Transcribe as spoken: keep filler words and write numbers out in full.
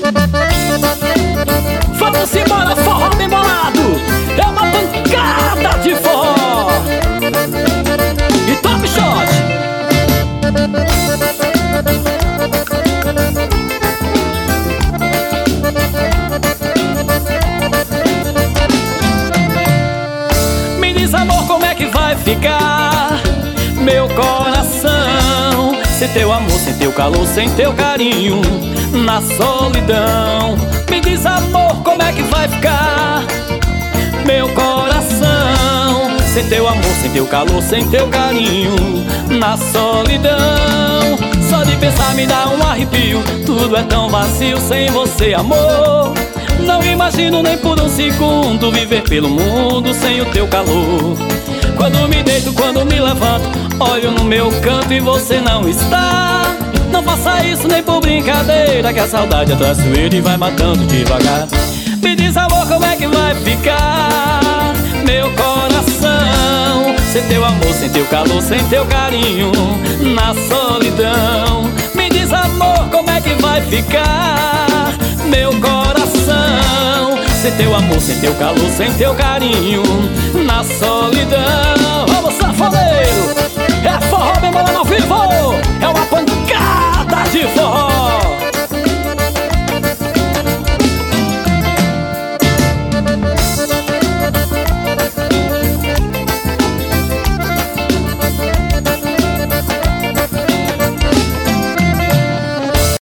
Vamos embora, forró bem bolado. É uma pancada de forró. E top shot. Me diz, amor, como é que vai ficar meu coração sem teu amor, sem teu calor, sem teu carinho, na solidão? Me diz, amor, como é que vai ficar meu coração sem teu amor, sem teu calor, sem teu carinho, na solidão? Só de pensar me dá um arrepio. Tudo é tão vazio sem você, amor. Não imagino nem por um segundo viver pelo mundo sem o teu calor. Quando me deito, quando me levanto, olho no meu canto e você não está. Não faça isso nem por brincadeira, que a saudade é traiçoeira e vai matando devagar. Me diz, amor, como é que vai ficar meu coração sem teu amor, sem teu calor, sem teu carinho, na solidão? Me diz, amor, como é que vai ficar meu coração sem teu amor, sem teu calor, sem teu carinho, na solidão? Vamos, sanfoneiro!